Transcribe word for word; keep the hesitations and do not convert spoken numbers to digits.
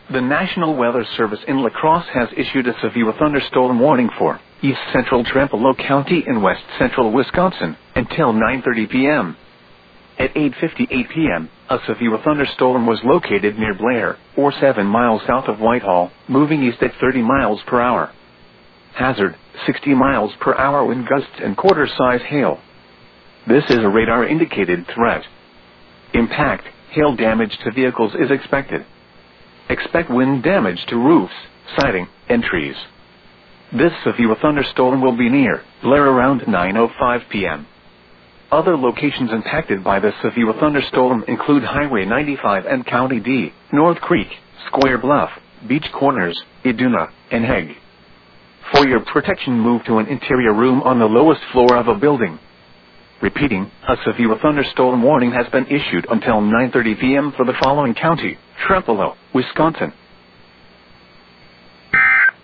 The National Weather Service in La Crosse has issued a severe thunderstorm warning for east central Trempealeau County in west central Wisconsin until nine thirty p m At eight fifty-eight p m, a severe thunderstorm was located near Blair, or seven miles south of Whitehall, moving east at thirty miles per hour. Hazard, sixty miles per hour wind gusts and quarter-size hail. This is a radar-indicated threat. Impact, hail damage to vehicles is expected. Expect wind damage to roofs, siding, and trees. This severe thunderstorm will be near Blair around nine oh five p m Other locations impacted by the severe thunderstorm include Highway ninety-five and County D, North Creek, Square Bluff, Beach Corners, Iduna, and Hague. For your protection, move to an interior room on the lowest floor of a building. Repeating, a severe thunderstorm warning has been issued until nine thirty p m for the following county: Trempealeau, Wisconsin,